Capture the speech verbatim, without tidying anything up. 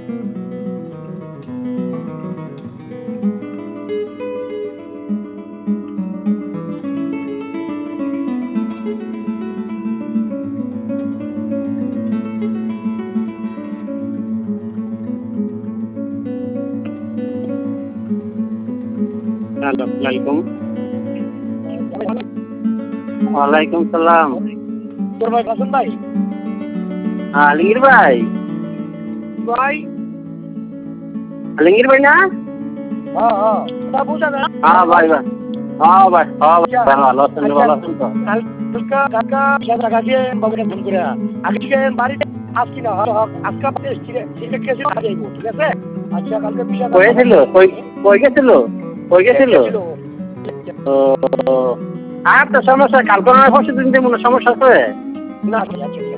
Assalamualaikum. Waalaikumsalam. ভাই হাসান ভাই। আলমগীর ভাই। ভাই আলমগীর ভাই না? হ্যাঁ হ্যাঁ কথা বুঝা না? হ্যাঁ ভাই ভাই হ্যাঁ ভাই হ্যাঁ ভাই ভালো আছেন ভালো আছেন তো? কালকা কালকা সাদা কাজে বাবুরে ফোন করে আগে থেকে বাড়িতে আসছি না আজকে বাড়ি এসছি ঠিক আছে যাইব ঠিক আছে? আচ্ছা কালকে বিষয় কই ছিল কই কই গেছিল কই গেছিল? ও আর তো সমস্যা কালকে না পরশু দিন যে মনে সমস্যা আছে? না